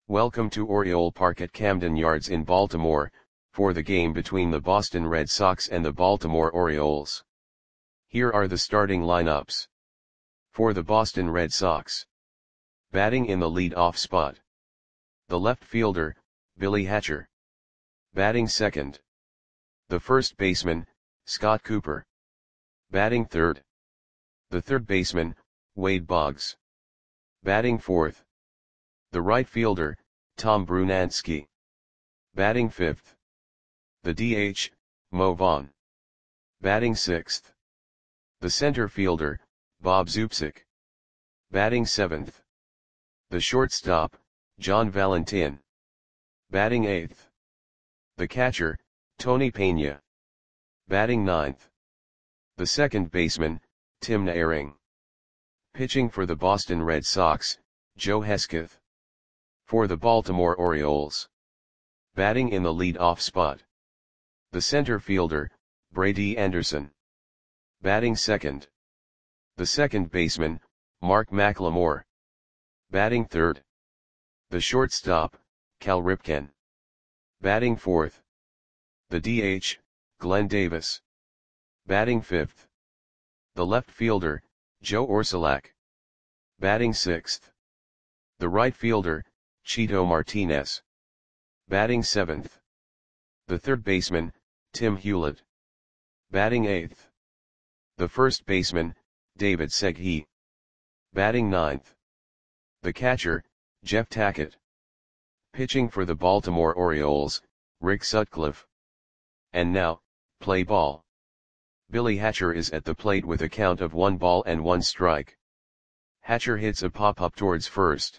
Welcome to Oriole Park at Camden Yards in Baltimore, for the game between the Boston Red Sox and the Baltimore Orioles. Here are the starting lineups. For the Boston Red Sox. Batting in the lead-off spot. The left fielder, Billy Hatcher. Batting second. The first baseman, Scott Cooper. Batting third. The third baseman, Wade Boggs. Batting fourth. The right fielder, Tom Brunansky. Batting fifth. The DH, Mo Vaughn. Batting sixth. The center fielder, Bob Zubcic. Batting seventh. The shortstop, John Valentin. Batting eighth. The catcher, Tony Pena. Batting ninth. The second baseman, Tim Naehring. Pitching for the Boston Red Sox, Joe Hesketh. For the Baltimore Orioles. Batting in the lead-off spot. The center fielder, Brady Anderson. Batting second. The second baseman, Mark McLemore. Batting third. The shortstop, Cal Ripken. Batting fourth. The DH, Glenn Davis. Batting fifth. The left fielder, Joe Orsulak. Batting sixth. The right fielder, Chito Martinez. Batting seventh. The third baseman, Tim Hewlett. Batting eighth. The first baseman, David Seghi. Batting ninth. The catcher, Jeff Tackett. Pitching for the Baltimore Orioles, Rick Sutcliffe. And now, play ball. Billy Hatcher is at the plate with a count of 1 ball and 1 strike. Hatcher hits a pop-up towards first.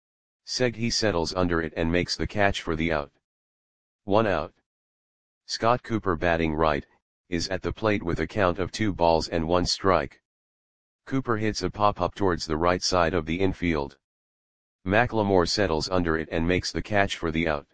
Seghi settles under it and makes the catch for the out. 1 out. Scott Cooper, batting right, is at the plate with a count of 2 balls and 1 strike. Cooper hits a pop-up towards the right side of the infield. McLemore settles under it and makes the catch for the out.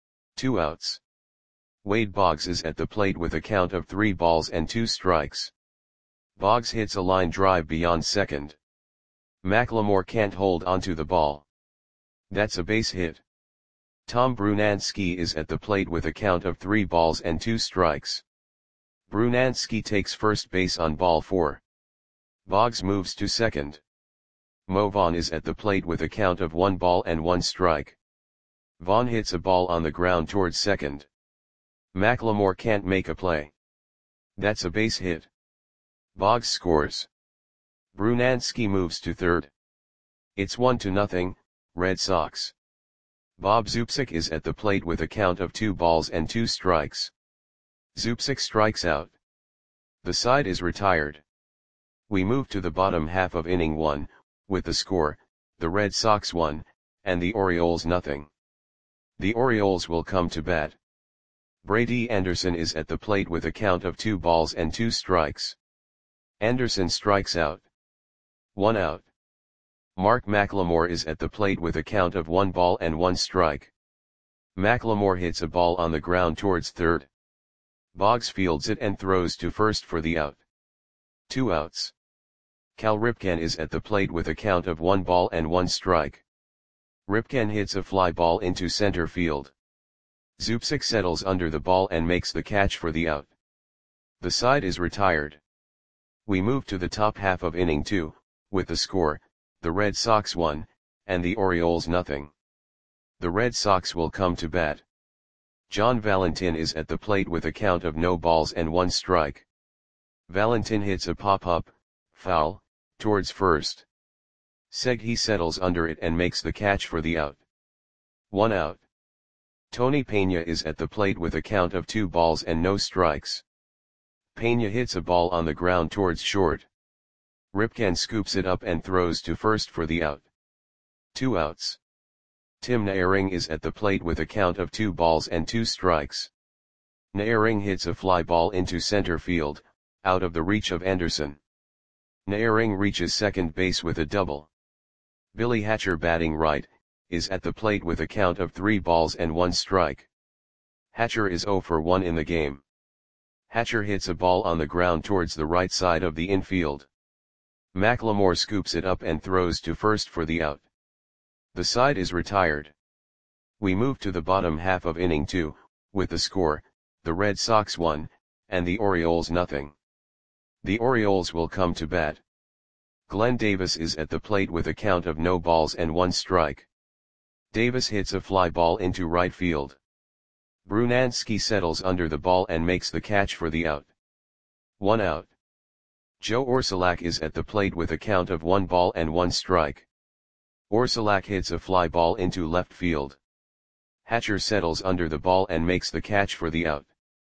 2 outs. Wade Boggs is at the plate with a count of 3 balls and 2 strikes. Boggs hits a line drive beyond second. McLemore can't hold onto the ball. That's a base hit. Tom Brunansky is at the plate with a count of 3 balls and 2 strikes. Brunansky takes first base on ball 4. Boggs moves to second. Mo Vaughn is at the plate with a count of 1 ball and 1 strike. Vaughn hits a ball on the ground towards second. McLemore can't make a play. That's a base hit. Boggs scores. Brunansky moves to third. It's 1-0, Red Sox. Bob Zubcic is at the plate with a count of 2 balls and 2 strikes. Zubcic strikes out. The side is retired. We move to the bottom half of inning 1, with the score, the Red Sox 1, and the Orioles 0. The Orioles will come to bat. Brady Anderson is at the plate with a count of 2 balls and 2 strikes. Anderson strikes out. 1 out. Mark McLemore is at the plate with a count of 1 ball and 1 strike. McLemore hits a ball on the ground towards third. Boggs fields it and throws to first for the out. 2 outs. Cal Ripken is at the plate with a count of 1 ball and 1 strike. Ripken hits a fly ball into center field. Zubcic settles under the ball and makes the catch for the out. The side is retired. We move to the top half of inning 2, with the score, the Red Sox 1, and the Orioles 0. The Red Sox will come to bat. John Valentin is at the plate with a count of no balls and 1 strike. Valentin hits a pop-up, foul, towards first. Seghi settles under it and makes the catch for the out. 1 out. Tony Pena is at the plate with a count of 2 balls and no strikes. Pena hits a ball on the ground towards short. Ripken scoops it up and throws to first for the out. 2 outs. Tim Naehring is at the plate with a count of 2 balls and 2 strikes. Naehring hits a fly ball into center field, out of the reach of Anderson. Naehring reaches second base with a double. Billy Hatcher, batting right, is at the plate with a count of 3 balls and 1 strike. Hatcher is 0 for 1 in the game. Hatcher hits a ball on the ground towards the right side of the infield. McLemore scoops it up and throws to first for the out. The side is retired. We move to the bottom half of inning 2, with the score, the Red Sox 1, and the Orioles nothing. The Orioles will come to bat. Glenn Davis is at the plate with a count of no balls and 1 strike. Davis hits a fly ball into right field. Brunansky settles under the ball and makes the catch for the out. 1 out. Joe Orsulak is at the plate with a count of 1 ball and 1 strike. Orsulak hits a fly ball into left field. Hatcher settles under the ball and makes the catch for the out.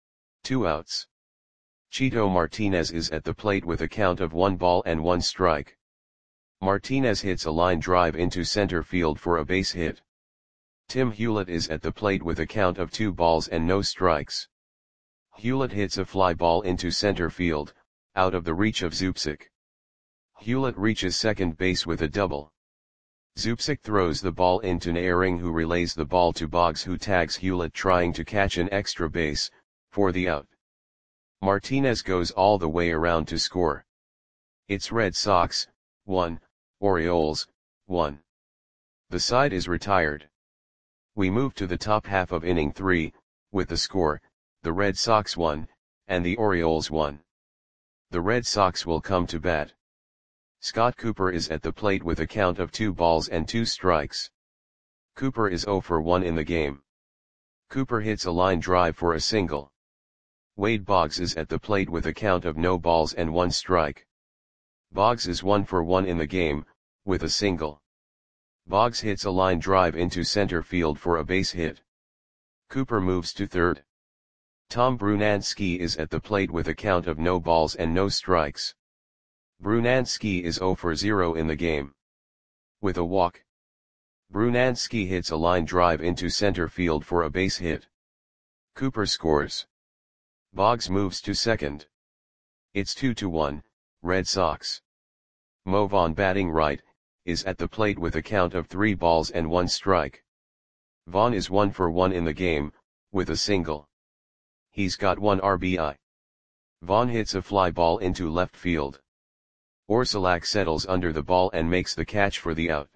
2 outs. Chito Martinez is at the plate with a count of 1 ball and 1 strike. Martinez hits a line drive into center field for a base hit. Tim Hewlett is at the plate with a count of 2 balls and no strikes. Hewlett hits a fly ball into center field, out of the reach of Zupsik. Hewlett reaches second base with a double. Zupsik throws the ball into Naehring, who relays the ball to Boggs, who tags Hewlett trying to catch an extra base, for the out. Martinez goes all the way around to score. It's Red Sox, 1, Orioles, 1. The side is retired. We move to the top half of inning 3, with the score, the Red Sox 1, and the Orioles 1. The Red Sox will come to bat. Scott Cooper is at the plate with a count of 2 balls and 2 strikes. Cooper is 0 for 1 in the game. Cooper hits a line drive for a single. Wade Boggs is at the plate with a count of no balls and 1 strike. Boggs is 1 for 1 in the game, with a single. Boggs hits a line drive into center field for a base hit. Cooper moves to third. Tom Brunansky is at the plate with a count of no balls and no strikes. Brunansky is 0 for 0 in the game. With a walk. Brunansky hits a line drive into center field for a base hit. Cooper scores. Boggs moves to second. It's 2-1, Red Sox. Mo Vaughn, batting right, is at the plate with a count of 3 balls and 1 strike. Vaughn is 1 for 1 in the game, with a single. He's got 1 RBI. Vaughn hits a fly ball into left field. Orsulak settles under the ball and makes the catch for the out.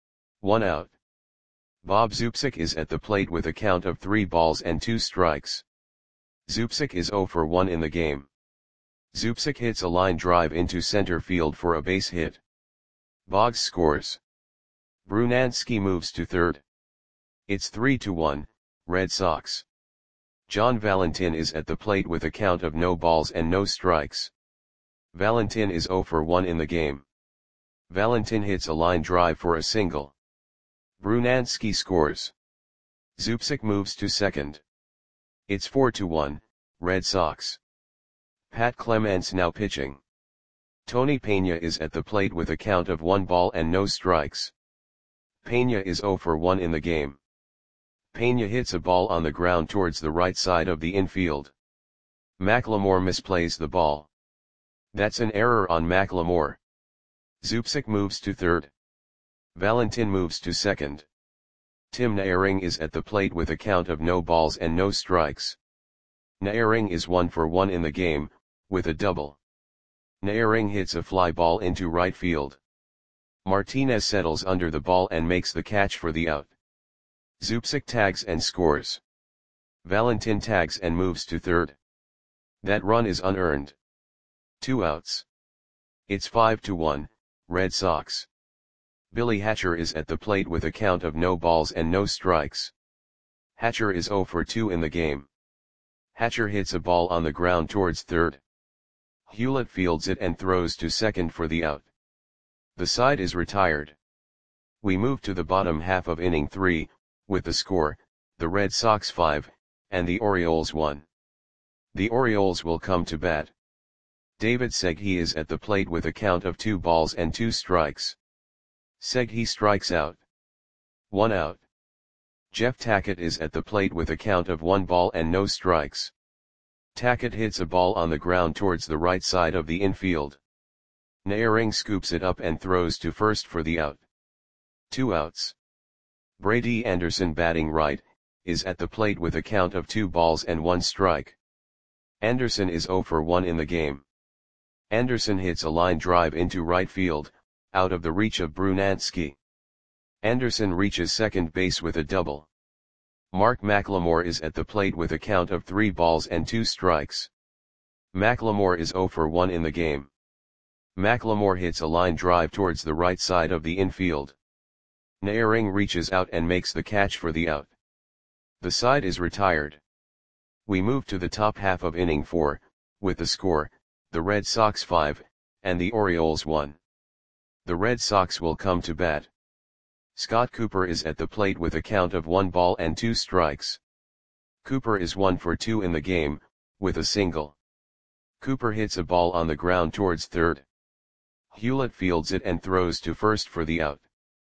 1 out. Bob Zupsik is at the plate with a count of 3 balls and 2 strikes. Zupsik is 0 for 1 in the game. Zupsik hits a line drive into center field for a base hit. Boggs scores. Brunansky moves to third. It's 3-1, Red Sox. John Valentin is at the plate with a count of no balls and no strikes. Valentin is 0 for 1 in the game. Valentin hits a line drive for a single. Brunansky scores. Zupsik moves to second. It's 4-1, Red Sox. Pat Clements now pitching. Tony Pena is at the plate with a count of 1 ball and no strikes. Pena is 0 for 1 in the game. Pena hits a ball on the ground towards the right side of the infield. McLemore misplays the ball. That's an error on McLemore. Zupsik moves to third. Valentin moves to second. Tim Naehring is at the plate with a count of no balls and no strikes. Naehring is 1 for 1 in the game, with a double. Naehring hits a fly ball into right field. Martinez settles under the ball and makes the catch for the out. Zupsik tags and scores. Valentin tags and moves to third. That run is unearned. 2 outs. It's 5-1, Red Sox. Billy Hatcher is at the plate with a count of no balls and no strikes. Hatcher is 0 for 2 in the game. Hatcher hits a ball on the ground towards third. Hewlett fields it and throws to second for the out. The side is retired. We move to the bottom half of inning 3, with the score, the Red Sox 5, and the Orioles 1. The Orioles will come to bat. David Segui is at the plate with a count of 2 balls and 2 strikes. Segui strikes out. 1 out. Jeff Tackett is at the plate with a count of 1 ball and no strikes. Tackett hits a ball on the ground towards the right side of the infield. Naehring scoops it up and throws to first for the out. 2 outs. Brady Anderson, batting right, is at the plate with a count of 2 balls and 1 strike. Anderson is 0 for 1 in the game. Anderson hits a line drive into right field, out of the reach of Brunansky. Anderson reaches second base with a double. Mark McLemore is at the plate with a count of 3 balls and 2 strikes. McLemore is 0 for 1 in the game. McLemore hits a line drive towards the right side of the infield. Naehring reaches out and makes the catch for the out. The side is retired. We move to the top half of inning 4, with the score, the Red Sox 5, and the Orioles 1. The Red Sox will come to bat. Scott Cooper is at the plate with a count of 1 ball and 2 strikes. Cooper is 1 for 2 in the game, with a single. Cooper hits a ball on the ground towards third. Hewlett fields it and throws to first for the out.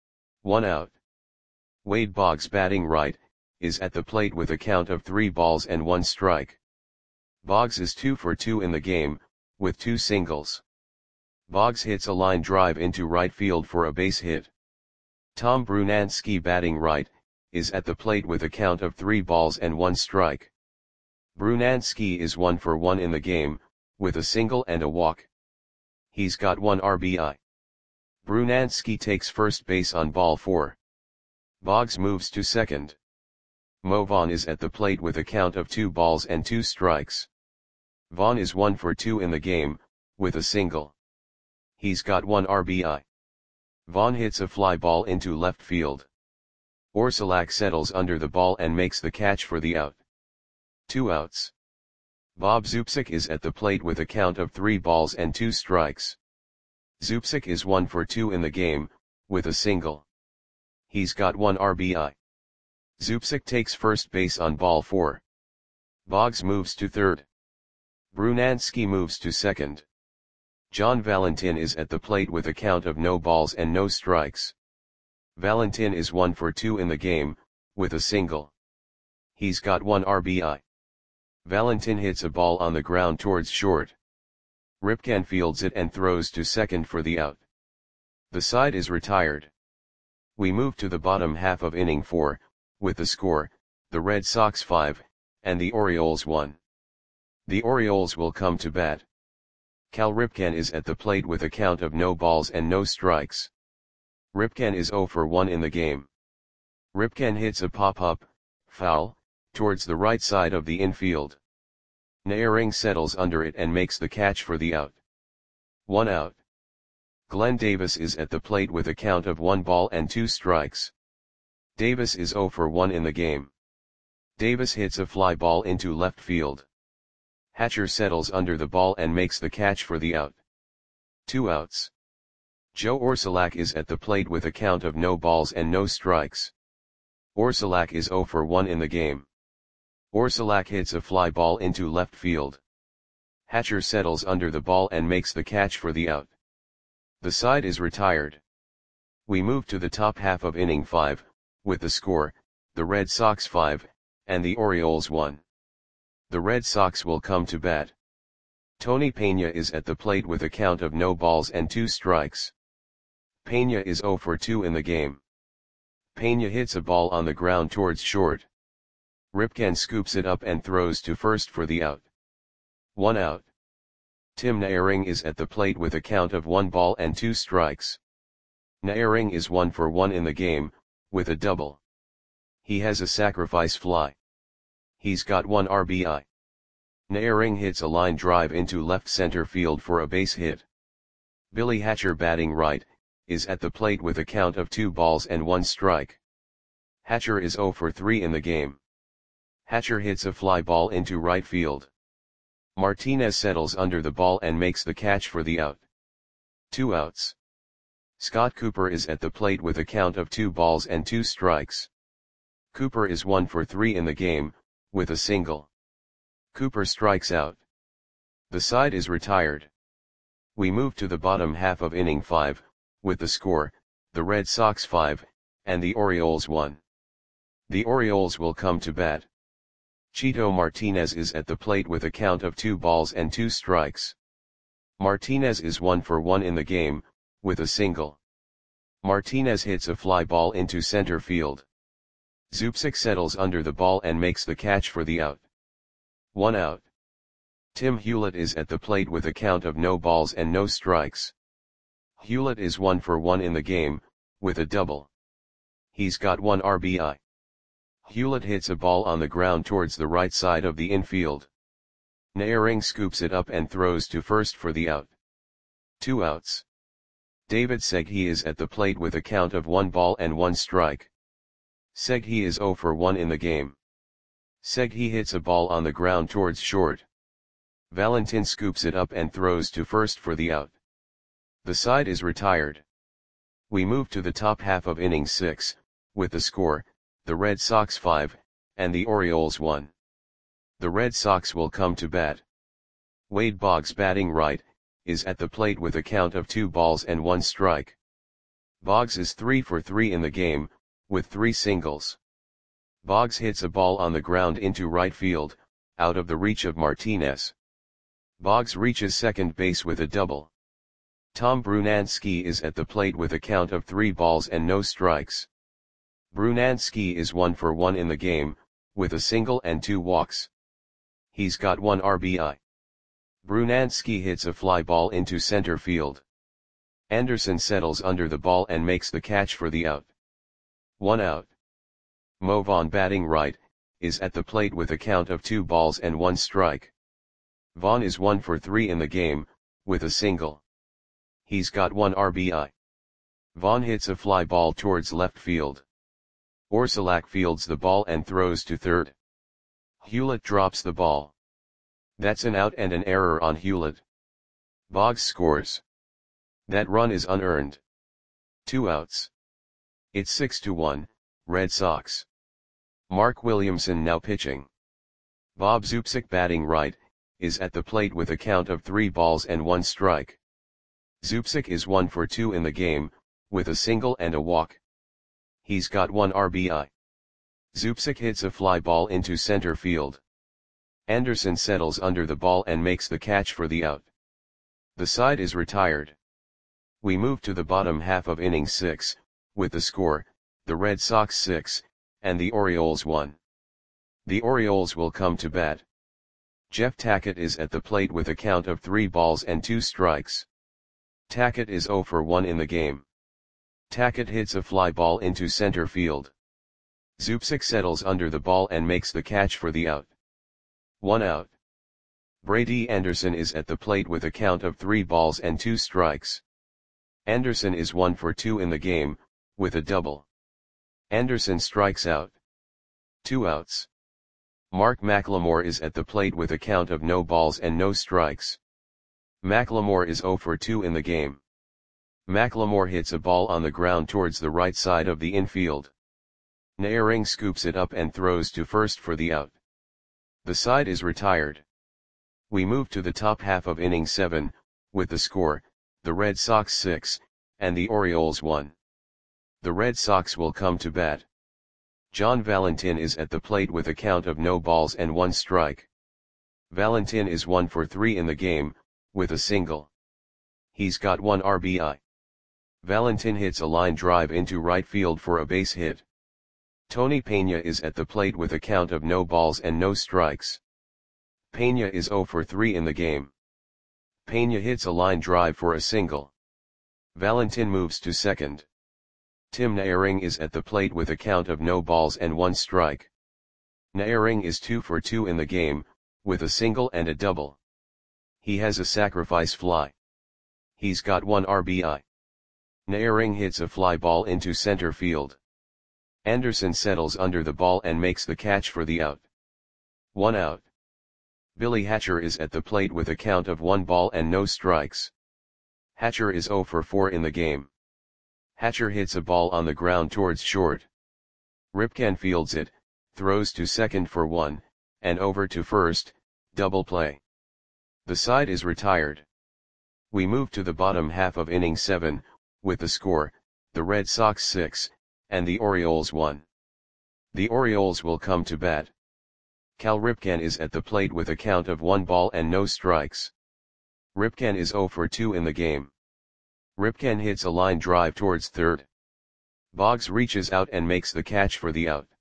1 out. Wade Boggs, batting right, is at the plate with a count of 3 balls and 1 strike. Boggs is 2 for 2 in the game, with 2 singles. Boggs hits a line drive into right field for a base hit. Tom Brunansky, batting right, is at the plate with a count of 3 balls and 1 strike. Brunansky is 1 for 1 in the game, with a single and a walk. He's got 1 RBI. Brunansky takes first base on ball 4. Boggs moves to second. Mo Vaughn is at the plate with a count of 2 balls and 2 strikes. Vaughn is 1 for 2 in the game, with a single. He's got 1 RBI. Vaughn hits a fly ball into left field. Orsulak settles under the ball and makes the catch for the out. 2 outs. Bob Zupsik is at the plate with a count of 3 balls and 2 strikes. Zupsik is 1 for 2 in the game, with a single. He's got 1 RBI. Zupsik takes first base on ball 4. Boggs moves to third. Brunansky moves to second. John Valentin is at the plate with a count of no balls and no strikes. Valentin is 1 for 2 in the game, with a single. He's got 1 RBI. Valentin hits a ball on the ground towards short. Ripken fields it and throws to second for the out. The side is retired. We move to the bottom half of inning 4, with the score, the Red Sox 5, and the Orioles 1. The Orioles will come to bat. Cal Ripken is at the plate with a count of no balls and no strikes. Ripken is 0 for 1 in the game. Ripken hits a pop-up, foul, towards the right side of the infield. Naehring settles under it and makes the catch for the out. 1 out. Glenn Davis is at the plate with a count of 1 ball and 2 strikes. Davis is 0 for 1 in the game. Davis hits a fly ball into left field. Hatcher settles under the ball and makes the catch for the out. 2 outs. Joe Orsulak is at the plate with a count of no balls and no strikes. Orsulak is 0 for 1 in the game. Orsulak hits a fly ball into left field. Hatcher settles under the ball and makes the catch for the out. The side is retired. We move to the top half of inning 5, with the score, the Red Sox 5, and the Orioles 1. The Red Sox will come to bat. Tony Peña is at the plate with a count of no balls and 2 strikes. Peña is 0 for 2 in the game. Peña hits a ball on the ground towards short. Ripken scoops it up and throws to first for the out. 1 out. Tim Naehring is at the plate with a count of 1 ball and 2 strikes. Naehring is 1 for 1 in the game, with a double. He has a sacrifice fly. He's got 1 RBI. Naehring hits a line drive into left center field for a base hit. Billy Hatcher, batting right, is at the plate with a count of 2 balls and 1 strike. Hatcher is 0 for 3 in the game. Hatcher hits a fly ball into right field. Martinez settles under the ball and makes the catch for the out. 2 outs. Scott Cooper is at the plate with a count of 2 balls and 2 strikes. Cooper is 1 for 3 in the game, with a single. Cooper strikes out. The side is retired. We move to the bottom half of inning 5, with the score, the Red Sox 5, and the Orioles 1. The Orioles will come to bat. Chito Martinez is at the plate with a count of 2 balls and 2 strikes. Martinez is 1 for 1 in the game, with a single. Martinez hits a fly ball into center field. Zupsik settles under the ball and makes the catch for the out. 1 out. Tim Hewlett is at the plate with a count of no balls and no strikes. Hewlett is 1 for 1 in the game, with a double. He's got 1 RBI. Hewlett hits a ball on the ground towards the right side of the infield. Naehring scoops it up and throws to first for the out. 2 outs. David Seghi is at the plate with a count of 1 ball and 1 strike. Seghi is 0 for 1 in the game. Seghi hits a ball on the ground towards short. Valentin scoops it up and throws to first for the out. The side is retired. We move to the top half of inning 6, with the score, the Red Sox 5, and the Orioles 1. The Red Sox will come to bat. Wade Boggs, batting right, is at the plate with a count of 2 balls and 1 strike. Boggs is 3 for 3 in the game, with 3 singles. Boggs hits a ball on the ground into right field, out of the reach of Martinez. Boggs reaches second base with a double. Tom Brunansky is at the plate with a count of 3 balls and no strikes. Brunansky is 1 for 1 in the game, with a single and 2 walks. He's got 1 RBI. Brunansky hits a fly ball into center field. Anderson settles under the ball and makes the catch for the out. 1 out. Mo Vaughn, batting right, is at the plate with a count of 2 balls and 1 strike. Vaughn is 1 for 3 in the game, with a single. He's got 1 RBI. Vaughn hits a fly ball towards left field. Orsulak fields the ball and throws to third. Hewlett drops the ball. That's an out and an error on Hewlett. Boggs scores. That run is unearned. 2 outs. It's 6-1, Red Sox. Mark Williamson now pitching. Bob Zupsik, batting right, is at the plate with a count of 3 balls and 1 strike. Zupsik is 1 for 2 in the game, with a single and a walk. He's got 1 RBI. Zupsik hits a fly ball into center field. Anderson settles under the ball and makes the catch for the out. The side is retired. We move to the bottom half of inning 6, with the score, the Red Sox 6, and the Orioles 1. The Orioles will come to bat. Jeff Tackett is at the plate with a count of 3 balls and 2 strikes. Tackett is 0 for 1 in the game. Tackett hits a fly ball into center field. Zupsik settles under the ball and makes the catch for the out. 1 out. Brady Anderson is at the plate with a count of 3 balls and 2 strikes. Anderson is 1 for 2 in the game, with a double. Anderson strikes out. 2 outs. Mark McLemore is at the plate with a count of no balls and no strikes. McLemore is 0 for 2 in the game. McLemore hits a ball on the ground towards the right side of the infield. Naehring scoops it up and throws to first for the out. The side is retired. We move to the top half of inning 7, with the score, the Red Sox 6, and the Orioles 1. The Red Sox will come to bat. John Valentin is at the plate with a count of no balls and 1 strike. Valentin is 1 for 3 in the game, with a single. He's got 1 RBI. Valentin hits a line drive into right field for a base hit. Tony Peña is at the plate with a count of no balls and no strikes. Peña is 0 for 3 in the game. Peña hits a line drive for a single. Valentin moves to second. Tim Naehring is at the plate with a count of no balls and 1 strike. Naehring is 2 for 2 in the game, with a single and a double. He has a sacrifice fly. He's got 1 RBI. Naehring hits a fly ball into center field. Anderson settles under the ball and makes the catch for the out. 1 out. Billy Hatcher is at the plate with a count of 1 ball and no strikes. Hatcher is 0 for 4 in the game. Hatcher hits a ball on the ground towards short. Ripken fields it, throws to second for 1, and over to first, double play. The side is retired. We move to the bottom half of inning 7, with the score, the Red Sox 6, and the Orioles 1. The Orioles will come to bat. Cal Ripken is at the plate with a count of 1 ball and no strikes. Ripken is 0 for 2 in the game. Ripken hits a line drive towards third. Boggs reaches out and makes the catch for the out.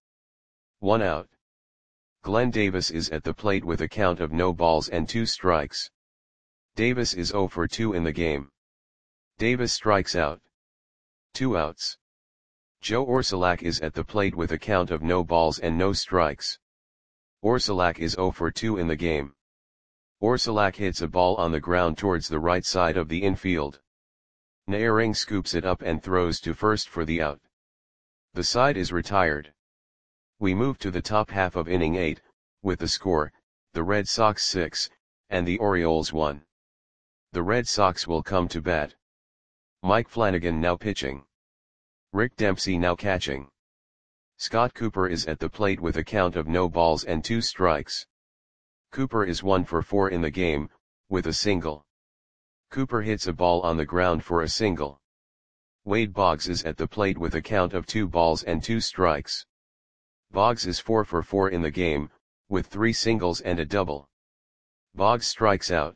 1 out. Glenn Davis is at the plate with a count of no balls and 2 strikes. Davis is 0 for 2 in the game. Davis strikes out. 2 outs. Joe Orsulak is at the plate with a count of no balls and no strikes. Orsulak is 0 for 2 in the game. Orsulak hits a ball on the ground towards the right side of the infield. Naehring scoops it up and throws to first for the out. The side is retired. We move to the top half of inning 8, with the score, the Red Sox 6, and the Orioles 1. The Red Sox will come to bat. Mike Flanagan now pitching. Rick Dempsey now catching. Scott Cooper is at the plate with a count of no balls and 2 strikes. Cooper is 1 for 4 in the game, with a single. Cooper hits a ball on the ground for a single. Wade Boggs is at the plate with a count of 2 balls and 2 strikes. Boggs is 4 for 4 in the game, with 3 singles and a double. Boggs strikes out.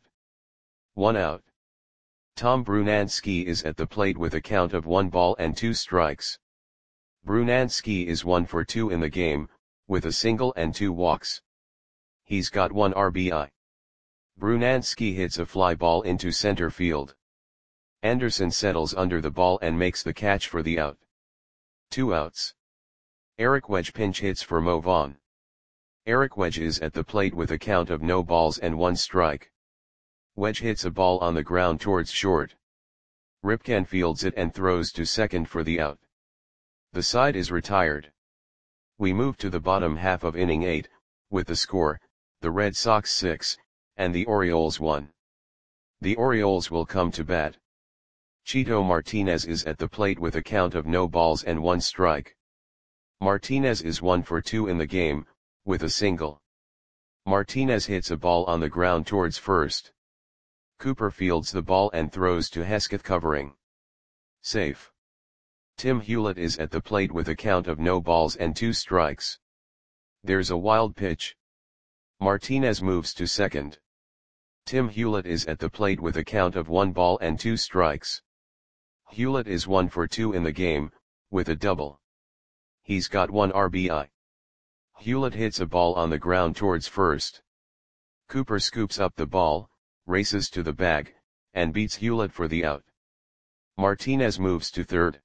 1 out. Tom Brunansky is at the plate with a count of 1 ball and 2 strikes. Brunansky is 1 for 2 in the game, with a single and 2 walks. He's got 1 RBI. Brunansky hits a fly ball into center field. Anderson settles under the ball and makes the catch for the out. 2 outs. Eric Wedge pinch hits for Mo Vaughn. Eric Wedge is at the plate with a count of no balls and 1 strike. Wedge hits a ball on the ground towards short. Ripken fields it and throws to second for the out. The side is retired. We move to the bottom half of inning 8, with the score, the Red Sox 6, and the Orioles 1. The Orioles will come to bat. Chito Martinez is at the plate with a count of no balls and 1 strike. Martinez is 1 for 2 in the game, with a single. Martinez hits a ball on the ground towards first. Cooper fields the ball and throws to Hesketh covering. Safe. Tim Hewlett is at the plate with a count of no balls and 2 strikes. There's a wild pitch. Martinez moves to second. Tim Hewlett is at the plate with a count of 1 ball and 2 strikes. Hewlett is 1 for 2 in the game, with a double. He's got 1 RBI. Hewlett hits a ball on the ground towards first. Cooper scoops up the ball, races to the bag, and beats Hewlett for the out. Martinez moves to third.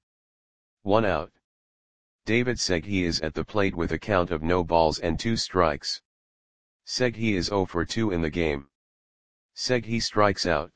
1 out. David Segui is at the plate with a count of no balls and 2 strikes. Segui is 0 for 2 in the game. Segui strikes out.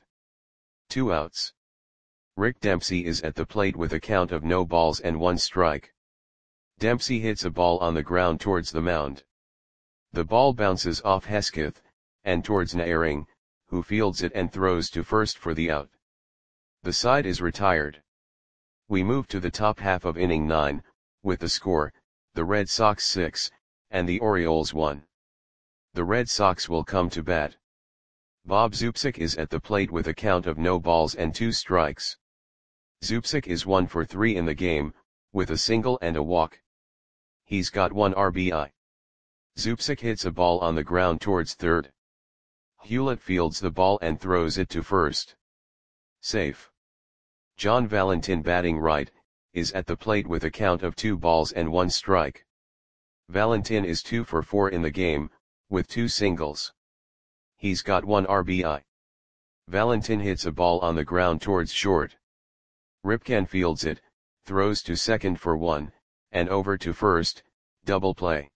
2 outs. Rick Dempsey is at the plate with a count of no balls and 1 strike. Dempsey hits a ball on the ground towards the mound. The ball bounces off Hesketh, and towards Naehring, who fields it and throws to first for the out. The side is retired. We move to the top half of inning 9, with the score, the Red Sox 6, and the Orioles 1. The Red Sox will come to bat. Bob Zupsik is at the plate with a count of no balls and 2 strikes. Zupsik is 1 for 3 in the game, with a single and a walk. He's got 1 RBI. Zupsik hits a ball on the ground towards third. Hewlett fields the ball and throws it to first. Safe. John Valentin batting right, is at the plate with a count of 2 balls and 1 strike. Valentin is 2 for 4 in the game, with 2 singles. He's got 1 RBI. Valentin hits a ball on the ground towards short. Ripken fields it, throws to second for 1, and over to first, double play.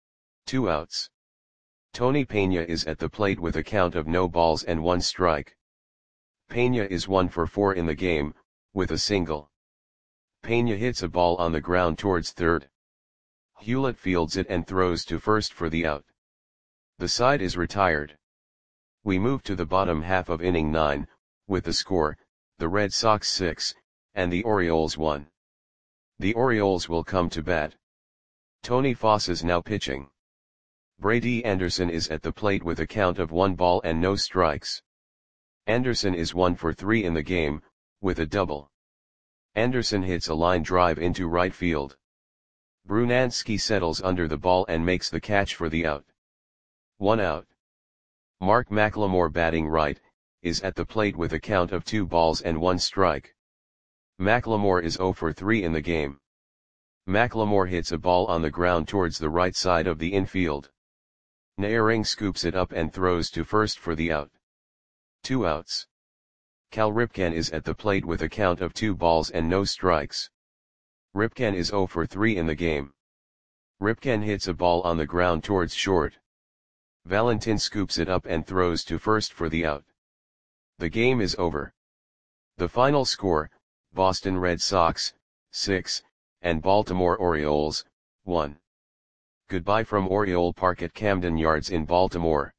2 outs. Tony Pena is at the plate with a count of no balls and 1 strike. Pena is 1 for 4 in the game, with a single. Pena hits a ball on the ground towards third. Hewlett fields it and throws to first for the out. The side is retired. We move to the bottom half of inning 9, with the score, the Red Sox 6, and the Orioles 1. The Orioles will come to bat. Tony Foss is now pitching. Brady Anderson is at the plate with a count of 1 ball and no strikes. Anderson is 1 for 3 in the game, with a double. Anderson hits a line drive into right field. Brunansky settles under the ball and makes the catch for the out. 1 out. Mark McLemore batting right, is at the plate with a count of 2 balls and 1 strike. McLemore is 0 for 3 in the game. McLemore hits a ball on the ground towards the right side of the infield. Naehring scoops it up and throws to first for the out. 2 outs. Cal Ripken is at the plate with a count of 2 balls and no strikes. Ripken is 0 for 3 in the game. Ripken hits a ball on the ground towards short. Valentin scoops it up and throws to first for the out. The game is over. The final score, Boston Red Sox, 6, and Baltimore Orioles, 1. Goodbye from Oriole Park at Camden Yards in Baltimore.